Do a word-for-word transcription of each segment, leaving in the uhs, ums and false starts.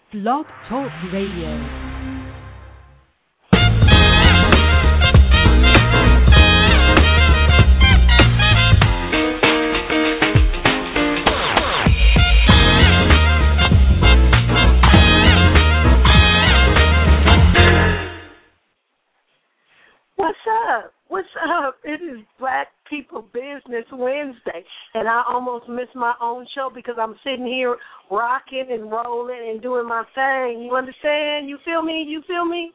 Blog Talk Radio. What's up? What's up? It is Black People Business Wednesday, and I almost missed my own show because I'm sitting here rocking and rolling and doing my thing. You understand? You feel me? You feel me?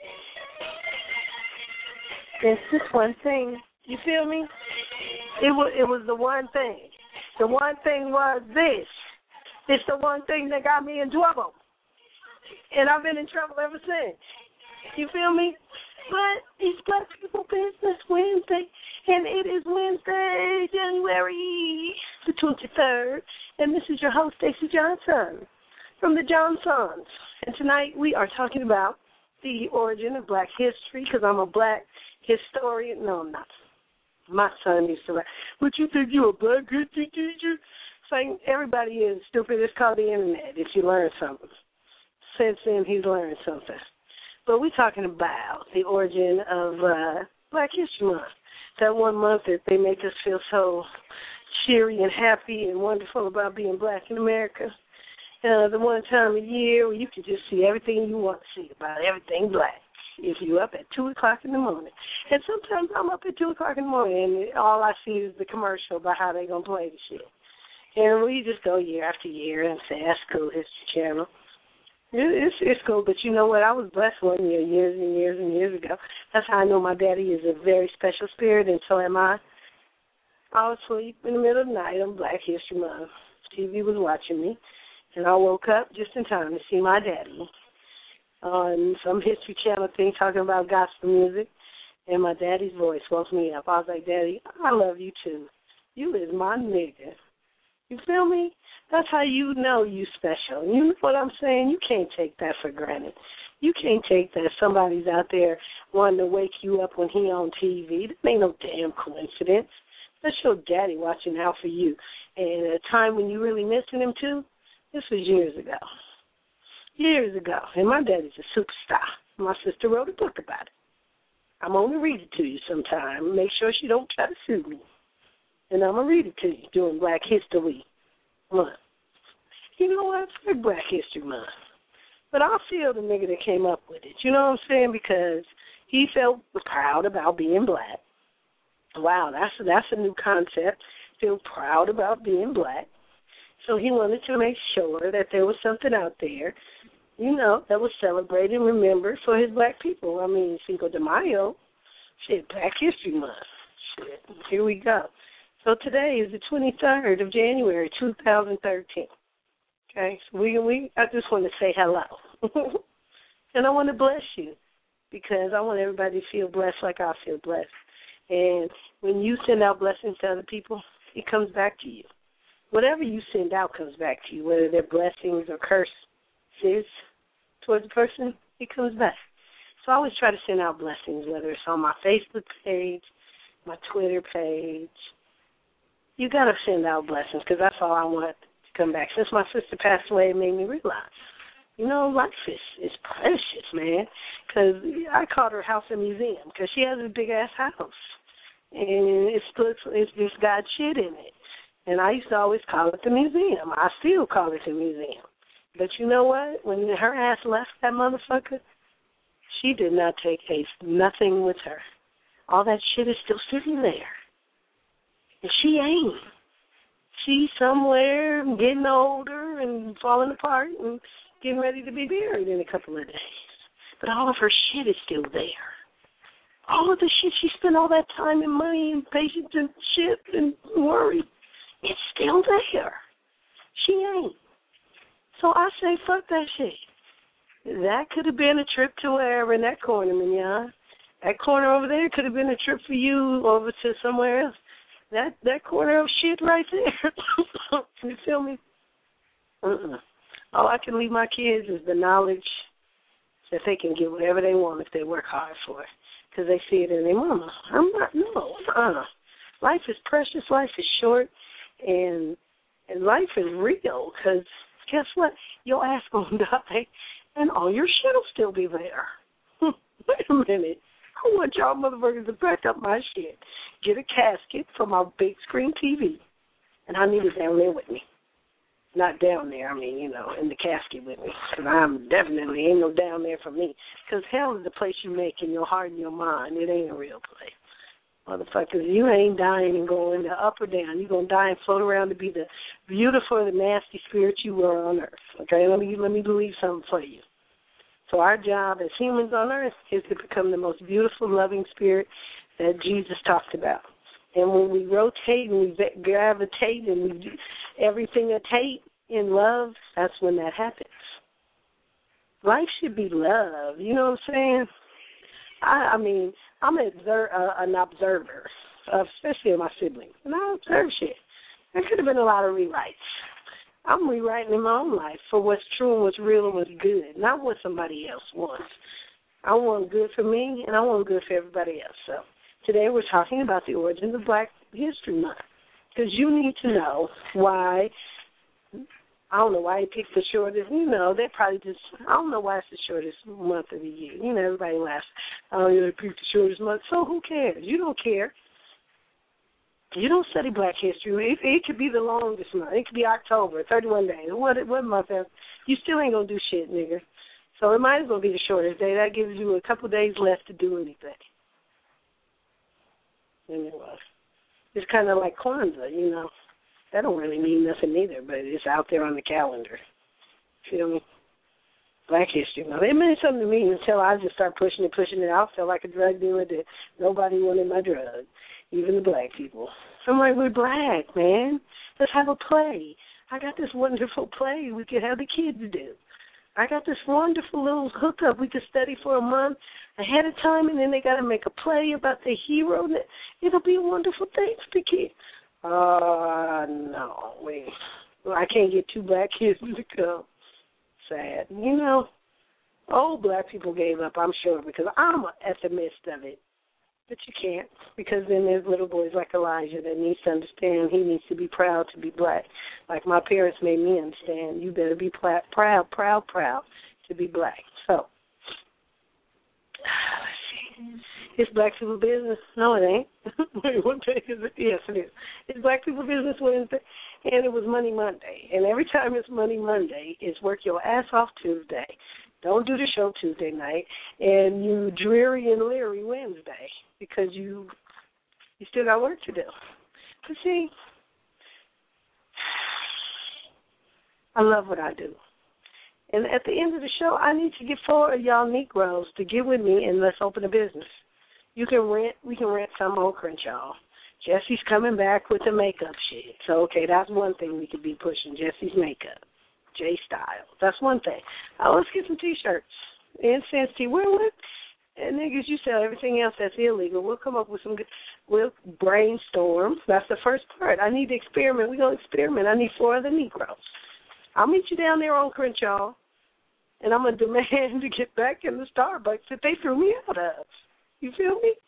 It's just one thing. You feel me? It was, it was the one thing. The one thing was this. It's the one thing that got me in trouble, and I've been in trouble ever since. You feel me? But it's Black People Business Wednesday, and it is Wednesday, January the twenty-third, and this is your host, Stacey Johnson, from the Johnsons. And tonight we are talking about the origin of Black history, because I'm a Black historian. No, I'm not. My son used to write, but you think you're a Black history teacher? It's like everybody is stupid. It's called the Internet if you learn something. Since then, he's learned something. But we're talking about the origin of uh, Black History Month, that one month that they make us feel so cheery and happy and wonderful about being Black in America. Uh, the one time a year where you can just see everything you want to see about everything Black. If you're up at two o'clock in the morning. And sometimes I'm up at two o'clock in the morning and all I see is the commercial about how they're going to play the shit. And we just go year after year and say, that's cool, History Channel. It's it's cool, but you know what? I was blessed one year, years and years and years ago. That's how I know my daddy is a very special spirit, and so am I. I was asleep in the middle of the night on Black History Month. T V was watching me, and I woke up just in time to see my daddy on some History Channel thing talking about gospel music, and my daddy's voice woke me up. I was like, Daddy, I love you too. You is my nigga. You feel me? That's how you know you special. You know what I'm saying? You can't take that for granted. You can't take that somebody's out there wanting to wake you up when he on T V. That ain't no damn coincidence. That's your daddy watching out for you. And at a time when you really missing him too, this was years ago. Years ago. And my daddy's a superstar. My sister wrote a book about it. I'm going to read it to you sometime. Make sure she don't try to sue me. And I'm going to read it to you during Black History Month. You know what? It's Black History Month. But I feel the nigga that came up with it. You know what I'm saying? Because he felt proud about being Black. Wow, that's that's a new concept. Feel proud about being Black. So he wanted to make sure that there was something out there, you know, that was celebrated and remembered for his Black people. I mean, Cinco de Mayo, shit, Black History Month. Shit, here we go. So today is the twenty-third of January, two thousand thirteen. Okay, so we we I just want to say hello, and I want to bless you because I want everybody to feel blessed like I feel blessed. And when you send out blessings to other people, it comes back to you. Whatever you send out comes back to you, whether they're blessings or curses towards a person, it comes back. So I always try to send out blessings, whether it's on my Facebook page, my Twitter page. You got to send out blessings because that's all I want to come back. Since my sister passed away, it made me realize, you know, life is, is precious, man. Because I called her house a museum because she has a big-ass house. And it's, it's just got shit in it. And I used to always call it the museum. I still call it the museum. But you know what? When her ass left that motherfucker, she did not take a, nothing with her. All that shit is still sitting there. And she ain't. She's somewhere getting older and falling apart and getting ready to be buried in a couple of days. But all of her shit is still there. All of the shit she spent all that time and money and patience and shit and worry, it's still there. She ain't. So I say, fuck that shit. That could have been a trip to wherever in that corner, mignon. That corner over there could have been a trip for you over to somewhere else. That that corner of shit right there. You feel me? Uh-uh. All I can leave my kids is the knowledge that they can get whatever they want if they work hard for it, because they see it in their mama. I'm not, no, uh-uh. Life is precious. Life is short, and and life is real, because guess what? Your ass gonna die, and all your shit will still be there. Wait a minute. I want y'all motherfuckers to pack up my shit, get a casket for my big screen T V, and I need it down there with me. Not down there, I mean, you know, in the casket with me. Because I'm definitely ain't no down there for me. Because hell is the place you make in your heart and your mind. It ain't a real place. Motherfuckers, you ain't dying and going to up or down. You're going to die and float around to be the beautiful, the nasty spirit you were on earth. Okay, let me let me believe something for you. So our job as humans on earth is to become the most beautiful, loving spirit that Jesus talked about. And when we rotate and we gravitate and we do everything attate in love, that's when that happens. Life should be love. You know what I'm saying? I, I mean, I'm an, observer, uh, an observer, uh, especially of my siblings. And I observe shit. There could have been a lot of rewrites. I'm rewriting in my own life for what's true and what's real and what's good, not what somebody else wants. I want good for me, and I want good for everybody else. So today we're talking about the origins of Black History Month, because you need to know why. I don't know why they picked the shortest. You know, they probably just, I don't know why it's the shortest month of the year. You know, everybody laughs. Oh, they picked the shortest month. So who cares? You don't care. You don't study Black history. It, it could be the longest month. It could be October, thirty-one days. What, what month? You still ain't going to do shit, nigga. So it might as well be the shortest day. That gives you a couple days left to do anything. Anyway, it's kind of like Kwanzaa, you know. That don't really mean nothing either, but it's out there on the calendar. Feel me? Black History Month. It meant something to me until I just started pushing it, pushing it out. Felt like a drug dealer that nobody wanted my drug, even the black people. So I'm like, we're black, man. Let's have a play. I got this wonderful play we could have the kids do. I got this wonderful little hookup we could study for a month ahead of time, and then they got to make a play about the hero. It'll be a wonderful thing for the kids. Uh, no, wait. I can't get two black kids to come. Sad. You know, old black people gave up, I'm sure, because I'm at the midst of it. But you can't, because then there's little boys like Elijah that needs to understand he needs to be proud to be black. Like my parents made me understand, you better be pl- proud, proud, proud to be black. So, let's see. It's Black People Business. No, it ain't. Wait, what day is it? Yes, it is. It's Black People Business Wednesday, and it was Money Monday. And every time it's Money Monday, it's work your ass off Tuesday. Don't do the show Tuesday night, and you dreary and leery Wednesday because you you still got work to do. But see, I love what I do. And at the end of the show, I need to get four of y'all Negroes to get with me and let's open a business. You can rent, we can rent some on Crenshaw. Jesse's coming back with the makeup shit. So, okay, that's one thing we could be pushing, Jesse's makeup. J Style. That's one thing. Uh, let's get some T-shirts. Incense tea. Where what? And niggas, you sell everything else that's illegal. We'll come up with some good, we'll brainstorm. That's the first part. I need to experiment. We're going to experiment. I need four of the Negroes. I'll meet you down there on Crenshaw, and I'm going to demand to get back in the Starbucks that they threw me out of. You feel me?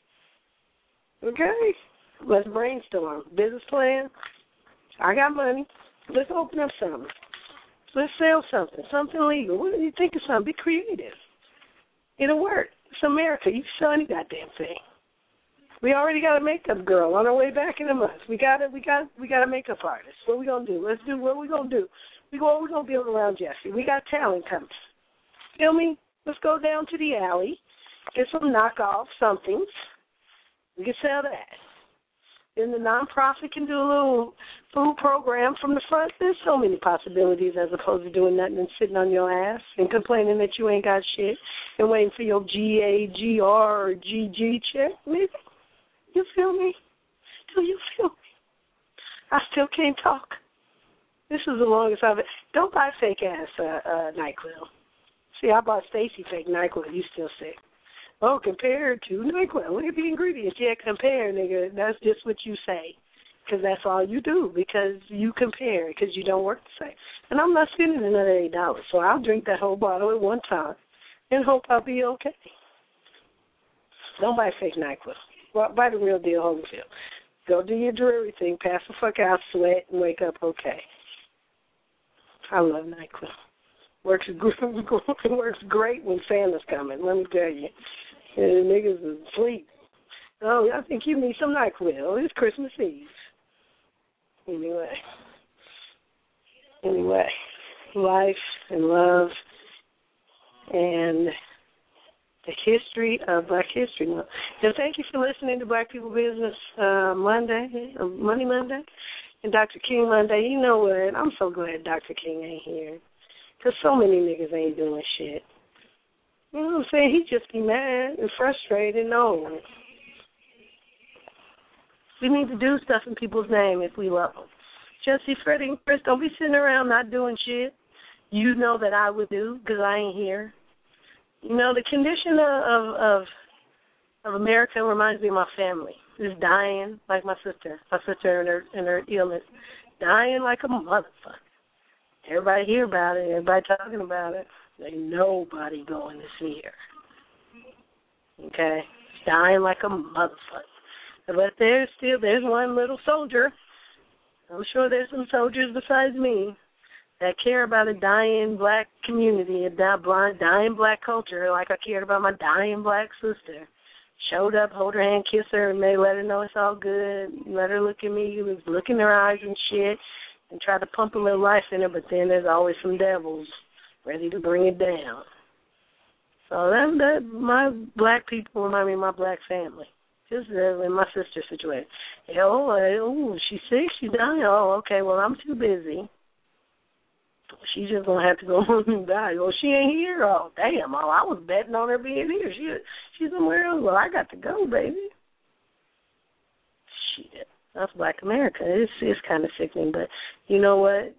Okay. Let's brainstorm. Business plan. I got money. Let's open up something. Let's sell something, something legal. What do you think of something? Be creative. It'll work. It's America. You can sell any goddamn thing. We already got a makeup girl on our way back in a month. We got a, we got we got a makeup artist. What we gonna do? Let's do what we gonna do. We go. We're gonna build around Jesse. We got talent coming. Feel me? Let's go down to the alley, get some knockoff somethings. We can sell that. Then the nonprofit can do a little food program from the front. There's so many possibilities as opposed to doing nothing and sitting on your ass and complaining that you ain't got shit and waiting for your G A G R or G G check. Maybe. You feel me? Do you feel me? I still can't talk. This is the longest I've... Don't buy fake-ass uh, uh, NyQuil. See, I bought Stacy fake NyQuil. You still sick. Oh, compared to NyQuil. Look at the ingredients. Yeah, compare, nigga. That's just what you say. Because that's all you do. Because you compare. Because you don't work the same. And I'm not spending another eight dollars. So I'll drink that whole bottle at one time and hope I'll be okay. Don't buy fake NyQuil. Well, buy the real deal, Holyfield. Go do your dreary thing. Pass the fuck out, sweat, and wake up okay. I love NyQuil. Works it works great when Santa's coming, let me tell you. And the niggas is asleep. Oh, I think you need some NyQuil. It's Christmas Eve. Anyway. Anyway. Life and love and the history of Black History Month. And thank you for listening to Black People Business uh, Monday, uh, Money Monday, and Doctor King Monday. You know what? I'm so glad Doctor King ain't here. Because so many niggas ain't doing shit. You know what I'm saying? He just be mad and frustrated and old. We need to do stuff in people's name if we love them. Jesse, Freddie, and Chris, don't be sitting around not doing shit. You know that I would do because I ain't here. You know, the condition of, of of America reminds me of my family. It's dying like my sister. My sister and her, and her illness. Dying like a motherfucker. Everybody hear about it. Everybody talking about it. Ain't nobody going to see her. Okay? Dying like a motherfucker. But there's still, there's one little soldier. I'm sure there's some soldiers besides me that care about a dying black community, a dying black culture, like I cared about my dying black sister. Showed up, hold her hand, kiss her, and they let her know it's all good. Let her look at me, was look in her eyes and shit, and try to pump a little life in her, but then there's always some devils ready to bring it down. So that, that my black people remind me of my black family. Just uh, in my sister's situation. Oh, oh, she's sick, she's dying. Oh, okay, well, I'm too busy. She's just going to have to go home and die. Well, she ain't here. Oh, damn. Oh, I was betting on her being here. She, she's somewhere else. Well, I got to go, baby. Shit. That's Black America. It's, it's kind of sickening, but you know what?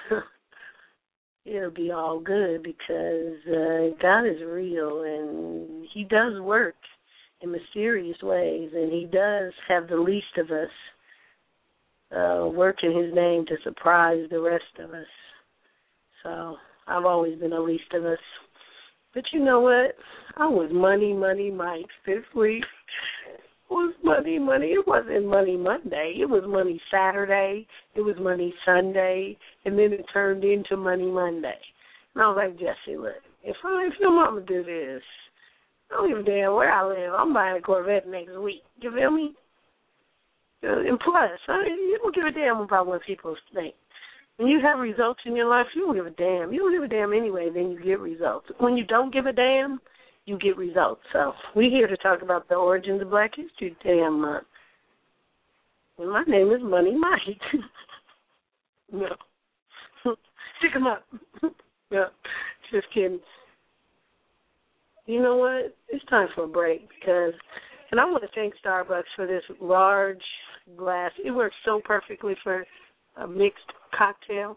It'll be all good because uh, God is real, and he does work in mysterious ways, and he does have the least of us uh, work in his name to surprise the rest of us. So I've always been the least of us. But you know what? I was Money, Money Mike this week. It was Money, Money. It wasn't Money Monday. It was Money Saturday. It was Money Sunday. And then it turned into Money Monday. And I was like, Jesse, look, if, I, if your mama do this, I don't give a damn where I live. I'm buying a Corvette next week. You feel me? And plus, I mean, you don't give a damn about what people think. When you have results in your life, you don't give a damn. You don't give a damn anyway, then you get results. When you don't give a damn, you get results. So we're here to talk about the origins of Black History Damn Month. And my name is Money Mike. No. Stick 'em up. No, just kidding. You know what? It's time for a break because, and I want to thank Starbucks for this large glass. It works so perfectly for a mixed cocktail.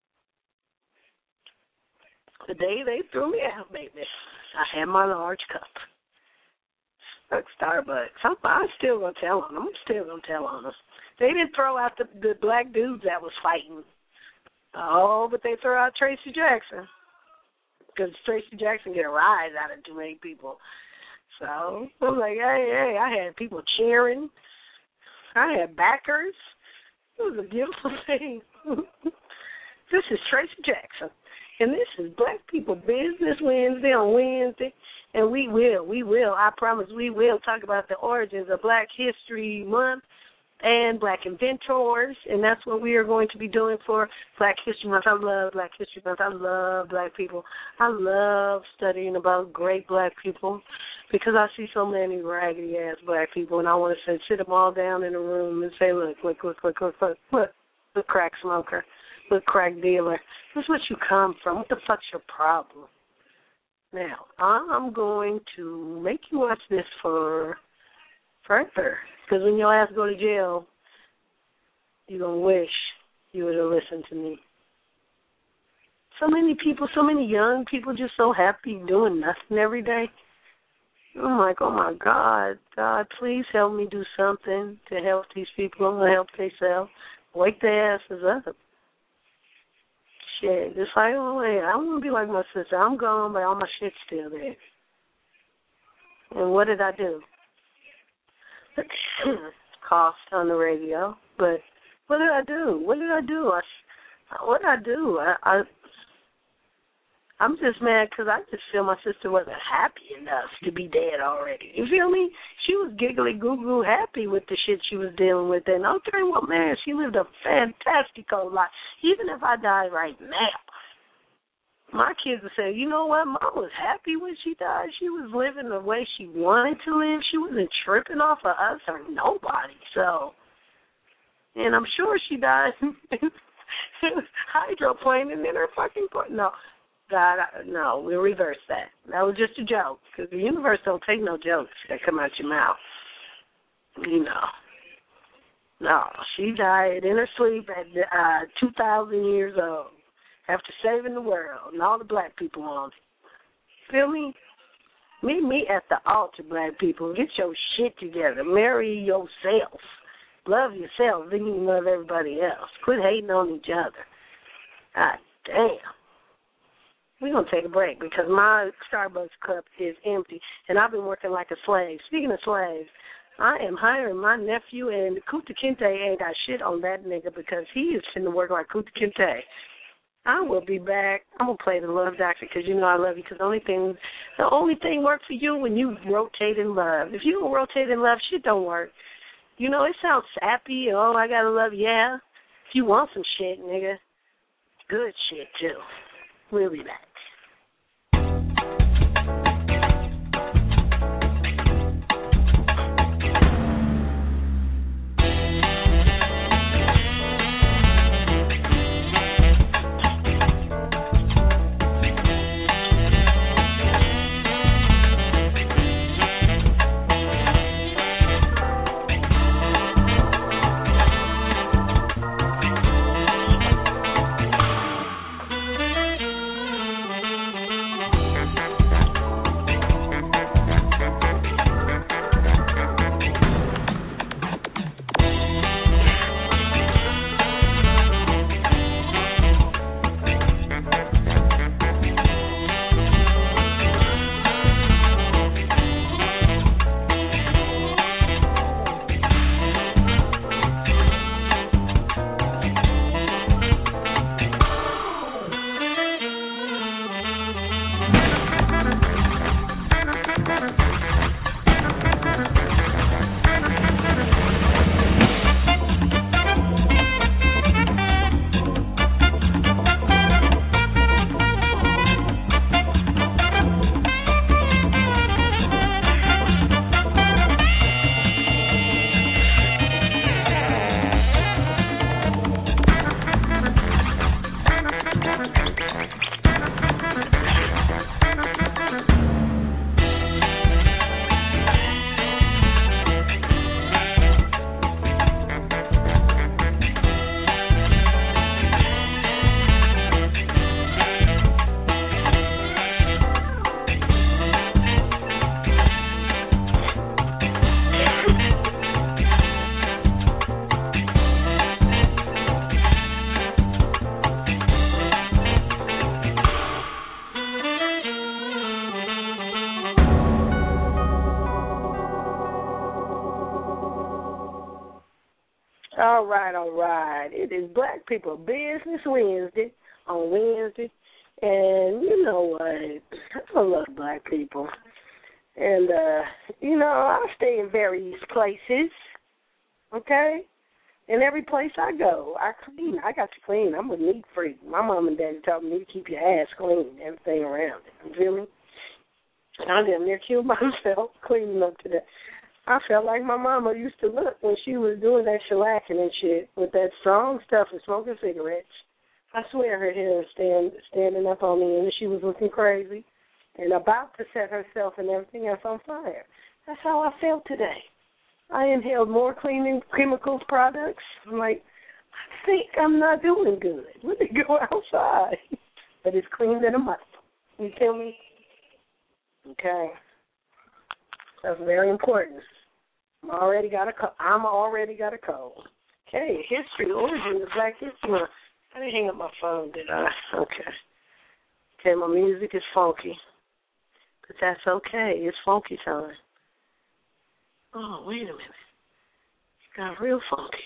The day they threw me out, baby, I had my large cup. Look, Starbucks. I'm, I'm still going to tell on them. I'm still going to tell on them. They didn't throw out the, the black dudes that was fighting. Oh, but they threw out Tracy Jackson. Because Tracy Jackson get a rise out of too many people. So I'm like, hey, hey, I had people cheering. I had backers. It was a beautiful thing. This is Tracy Jackson, and this is Black People Business Wednesday on Wednesday, and we will, we will, I promise we will talk about the origins of Black History Month and Black inventors, and that's what we are going to be doing for Black History Month. I love Black History Month. I love Black people. I love studying about great Black people because I see so many raggedy-ass Black people, and I want to say, sit them all down in a room and say, look, look, look, look, look, look, look, look, crack smoker, look, crack dealer. This is what you come from. What the fuck's your problem? Now, I'm going to make you watch this for forever. Because when your ass go to jail, you're going to wish you would have listened to me. So many people, so many young people just so happy doing nothing every day. I'm like, oh, my God, God, please help me do something to help these people. I'm going to help themselves. Wake their asses up. Shit, just like, oh, hey, I don't want to be like my sister. I'm gone, but all my shit's still there. And what did I do? Coughed on the radio, but what did I do? What did I do? I, what did I do? I, I I'm just mad because I just feel my sister wasn't happy enough to be dead already. You feel me? She was giggly goo-goo happy with the shit she was dealing with. And I'll tell you what, man, she lived a fantastical life. Even if I die right now, my kids would say, you know what, Mom was happy when she died. She was living the way she wanted to live. She wasn't tripping off of us or nobody. So, and I'm sure she died hydroplaning in her fucking point. No. God, I, no, we'll reverse that. That was just a joke, because the universe don't take no jokes that come out your mouth. You know. No, she died in her sleep at uh, two thousand years old after saving the world and all the black people on it. Feel me? Meet me at the altar, black people. Get your shit together. Marry yourself. Love yourself, then you can love everybody else. Quit hating on each other. God damn. We're going to take a break because my Starbucks cup is empty, and I've been working like a slave. Speaking of slaves, I am hiring my nephew, and Kunta Kinte ain't got shit on that nigga because he is finna work like Kunta Kinte. I will be back. I'm going to play the Love Doctor because you know I love you because the only thing, the only thing works for you when you rotate in love. If you don't rotate in love, shit don't work. You know, it sounds sappy. Oh, I got to love, yeah. If you want some shit, nigga, good shit, too. We'll be back. All right, all right. It is Black People Business Wednesday on Wednesday. And you know what? I love black people. And, uh, you know, I stay in various places, okay? And every place I go, I clean. I got to clean. I'm a neat freak. My mom and daddy taught me to keep your ass clean, everything around it. You feel me? And I damn near killed myself cleaning up to that. I felt like my mama used to look when she was doing that shellacking and shit with that strong stuff and smoking cigarettes. I swear her hair was stand, standing up on me and she was looking crazy and about to set herself and everything else on fire. That's how I felt today. I inhaled more cleaning chemicals products. I'm like, I think I'm not doing good. Let me go outside. But it's clean than a muscle. You feel me? Okay. That's very important. I'm already got a co- I'm already got a cold. Okay, history, origin of Black History Month. I didn't hang up my phone, did I? Okay. Okay, my music is funky. But that's okay. It's funky time. Oh, wait a minute. It got real funky.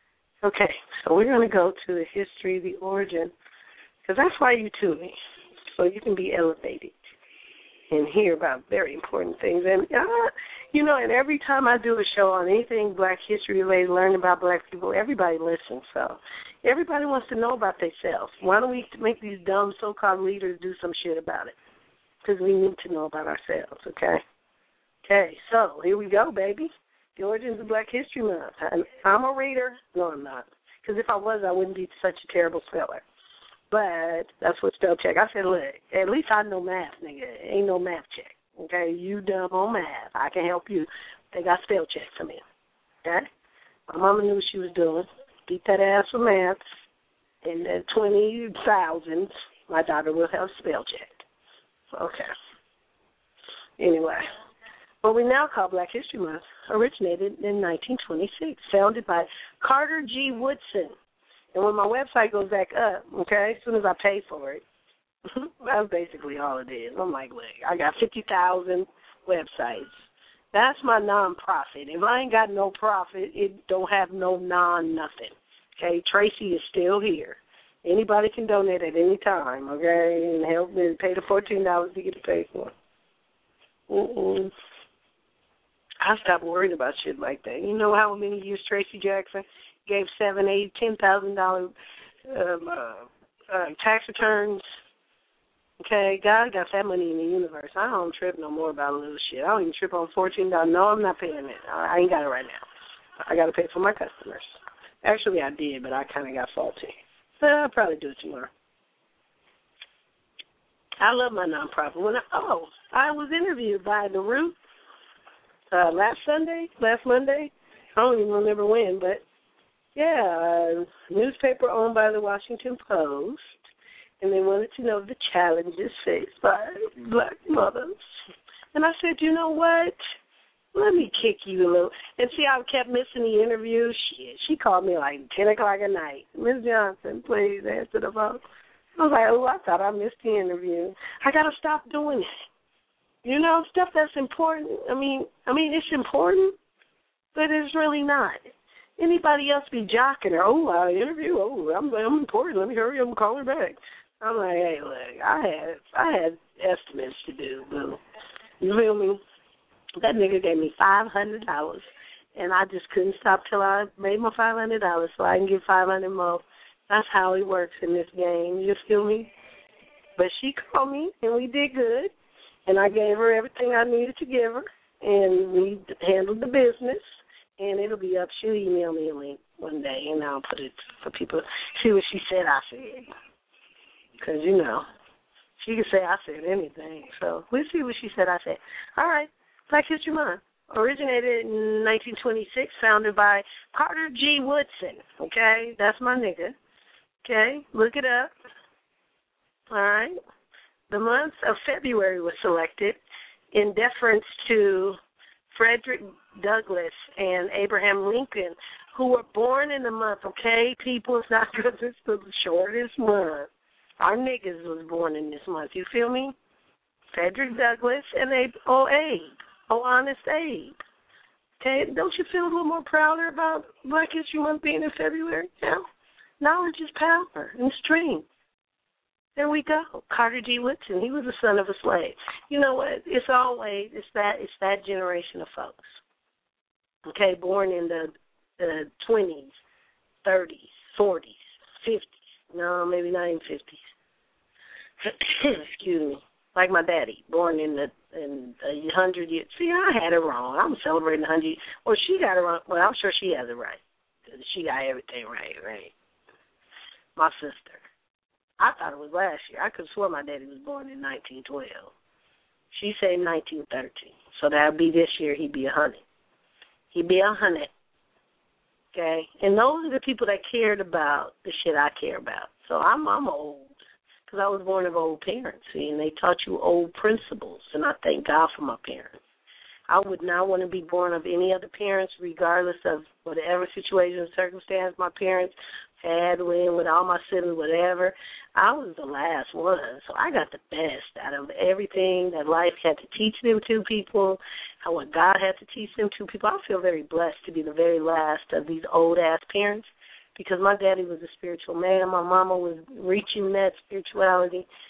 Okay, so we're going to go to the history, the origin, because that's why you tune me. so you can be elevated and hear about very important things. And, uh, you know, and every time I do a show on anything Black history related, learn about Black people, everybody listens. So everybody wants to know about themselves. Why don't we make these dumb so-called leaders do some shit about it? Because we need to know about ourselves, okay? Okay, so here we go, baby. The origins of Black History Month. I'm, I'm a reader. No, I'm not. Because if I was, I wouldn't be such a terrible speller. But that's what spell check. I said, look, at least I know math, nigga. Ain't no math check. Okay, you dumb on math. I can help you. They got spell check for me. Okay? My mama knew what she was doing. Beat that ass for math. In the twenty thousands, my daughter will have spell check. Okay. Anyway, what we now call Black History Month originated in nineteen twenty-six, founded by Carter G. Woodson. And when my website goes back up, okay, as soon as I pay for it, that's basically all it is. I'm like, look, I got fifty thousand websites. That's my nonprofit. If I ain't got no profit, it don't have no non-nothing. Okay, Tracy is still here. Anybody can donate at any time, okay, and help me pay the fourteen dollars to get it paid for. Mm-mm. I stopped worrying about shit like that. You know how many years Tracy Jackson gave seven, eight, ten thousand dollars um, uh, uh, tax returns? Okay, God got that money in the universe. I don't trip no more about a little shit. I don't even trip on fourteen dollars. No, I'm not paying it. I ain't got it right now. I got to pay for my customers. Actually, I did, but I kind of got faulty. But I'll probably do it tomorrow. I love my nonprofit. When I, oh, I was interviewed by The Root uh, last Sunday, last Monday. I don't even remember when, but yeah, uh, newspaper owned by the Washington Post, and they wanted to know the challenges faced by Black mothers. And I said, you know what? Let me kick you a little. And see, I kept missing the interview. Shit, she called me like ten o'clock at night. Miz Johnson, please answer the phone. I was like, oh, I thought I missed the interview. I got to stop doing it. You know, stuff that's important. I mean, I mean, it's important, but it's really not. Anybody else be jocking her? Oh, I interview. Oh, I'm, I'm important. Let me hurry up and call her back. I'm like, hey, look, I had, I had estimates to do, boo. You feel me? That nigga gave me five hundred dollars, and I just couldn't stop till I made my five hundred dollars so I can get five hundred dollars more. That's how it works in this game. You feel me? But she called me, and we did good, and I gave her everything I needed to give her, and we handled the business, and it'll be up. She'll email me a link one day, and I'll put it for people to see what she said I said. Because, you know, she can say I said anything. So we'll see what she said I said. All right. Black History Month originated in nineteen twenty-six, founded by Carter G. Woodson. Okay, that's my nigga. Okay, look it up. All right. The month of February was selected in deference to Frederick Douglass and Abraham Lincoln, who were born in the month. Okay, people, it's not because it's the shortest month. Our niggas was born in this month. You feel me? Frederick Douglass and Abe, oh, Abe. Oh, Honest Abe. Okay, don't you feel a little more prouder about Black History Month being in February? Yeah. Knowledge is power and strength. There we go. Carter G. Woodson, he was the son of a slave. You know what? It's always, it's that it's that generation of folks. Okay, born in the, the twenties, thirties, forties, fifties. No, maybe not even fifties. Excuse me. Like my daddy, born in the in a hundred years. See, I had it wrong. I'm celebrating a hundred. Well, she got it wrong. Well, I'm sure she has it right. She got everything right, right? My sister. I thought it was last year. I could have sworn my daddy was born in nineteen twelve. She said nineteen thirteen. So that would be this year. He'd be a hundred. He'd be a hundred. Okay, and those are the people that cared about the shit I care about. So I'm I'm old. Because I was born of old parents, see, and they taught you old principles, and I thank God for my parents. I would not want to be born of any other parents, regardless of whatever situation or circumstance my parents had with, with all my siblings, whatever. I was the last one, so I got the best out of everything that life had to teach them to people, and what God had to teach them to people. I feel very blessed to be the very last of these old-ass parents, because my daddy was a spiritual man. My mama was reaching that spirituality.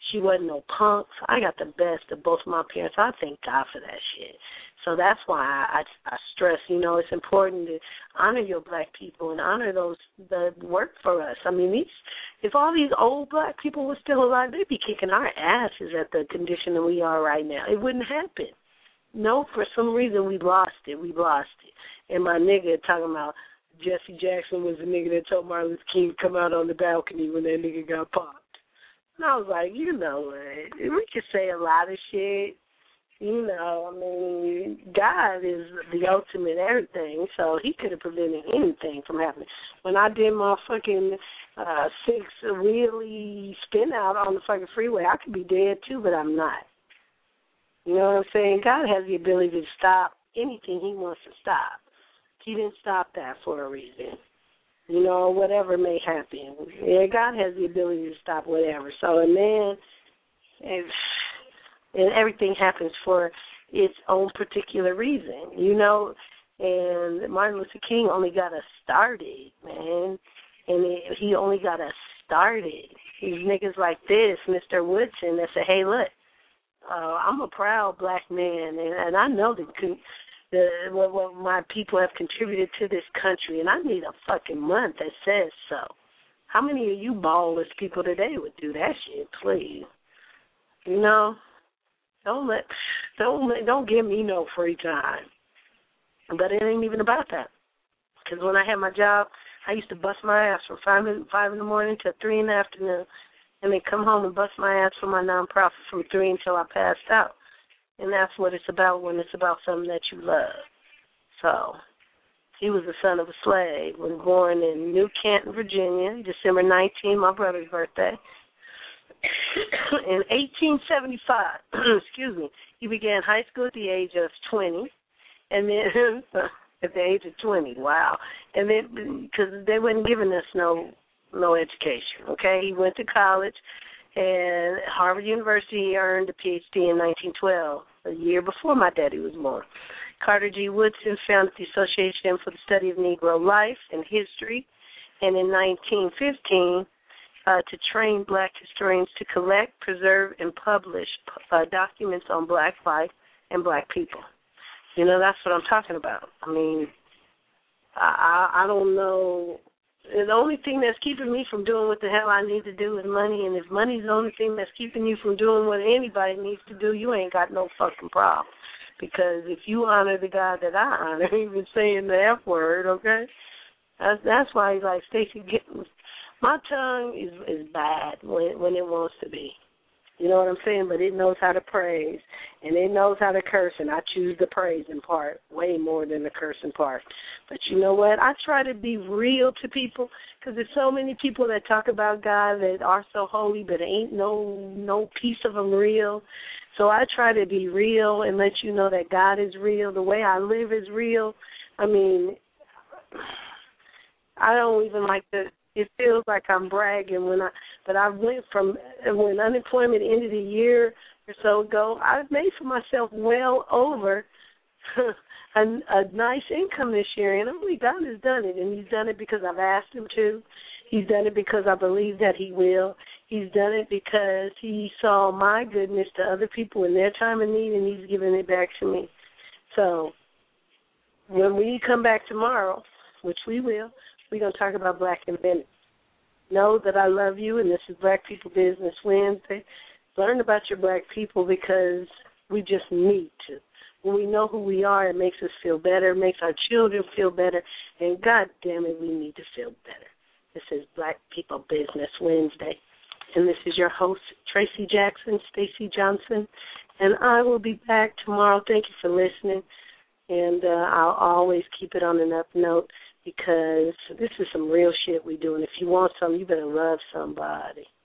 She wasn't no punk. So I got the best of both my parents. I thank God for that shit. So that's why I, I, I stress, you know, it's important to honor your black people and honor those that work for us. I mean, these, if all these old black people were still alive, they'd be kicking our asses at the condition that we are right now. It wouldn't happen. No, for some reason we lost it. We lost it. And my nigga talking about Jesse Jackson was the nigga that told Martin Luther King to come out on the balcony when that nigga got popped. And I was like, you know what? We could say a lot of shit. You know, I mean, God is the ultimate everything, so he could have prevented anything from happening. When I did my fucking uh, six wheelie spin out on the fucking freeway, I could be dead too, but I'm not. You know what I'm saying? God has the ability to stop anything he wants to stop. He didn't stop that for a reason. You know, whatever may happen. Yeah, God has the ability to stop whatever. So, and man, if... and everything happens for its own particular reason, you know. And Martin Luther King only got us started, man. And it, he only got us started. These niggas like this, Mister Woodson, that say, hey, look, uh, I'm a proud black man, and, and I know that con- the, what, what my people have contributed to this country, and I need a fucking month that says so. How many of you ballless people today would do that shit, please? You know? Don't let, don't let, don't give me no free time. But it ain't even about that. Because when I had my job, I used to bust my ass from five in, five in the morning to three in the afternoon, and then come home and bust my ass for my nonprofit from three until I passed out. And that's what it's about when it's about something that you love. So he was the son of a slave, was born in New Canton, Virginia, December nineteenth, my brother's birthday. In eighteen seventy-five, excuse me, he began high school at the age of twenty, and then at the age of twenty, wow, and then because they weren't giving us no no education, okay? He went to college, and Harvard University he earned a P H D in nineteen twelve, a year before my daddy was born. Carter G. Woodson founded the Association for the Study of Negro Life and History, and in nineteen fifteen. Uh, to train black historians to collect, preserve, and publish uh, documents on black life and black people. You know, that's what I'm talking about. I mean, I, I, I don't know. The only thing that's keeping me from doing what the hell I need to do is money, and if money's the only thing that's keeping you from doing what anybody needs to do, you ain't got no fucking problem. Because if you honor the God that I honor, even saying the F word, okay, that's, that's why he's like, Stacey, get my tongue is is bad when when it wants to be. You know what I'm saying? But it knows how to praise, and it knows how to curse, and I choose the praising part way more than the cursing part. But you know what? I try to be real to people because there's so many people that talk about God that are so holy, but ain't no no piece of them real. So I try to be real and let you know that God is real. The way I live is real. I mean, I don't even like to. It feels like I'm bragging when I, but I went from when unemployment ended a year or so ago. I've made for myself well over a, a nice income this year, and only God has done it, and He's done it because I've asked Him to. He's done it because I believe that He will. He's done it because He saw my goodness to other people in their time of need, and He's given it back to me. So when we come back tomorrow, which we will, we're going to talk about Black Invented. Know that I love you, and this is Black People Business Wednesday. Learn about your black people because we just need to. When we know who we are, it makes us feel better, it makes our children feel better, and God damn it, we need to feel better. This is Black People Business Wednesday, and this is your host, Tracy Jackson, Stacey Johnson, and I will be back tomorrow. Thank you for listening, and uh, I'll always keep it on an up note. Because this is some real shit we do, and if you want something, you better love somebody.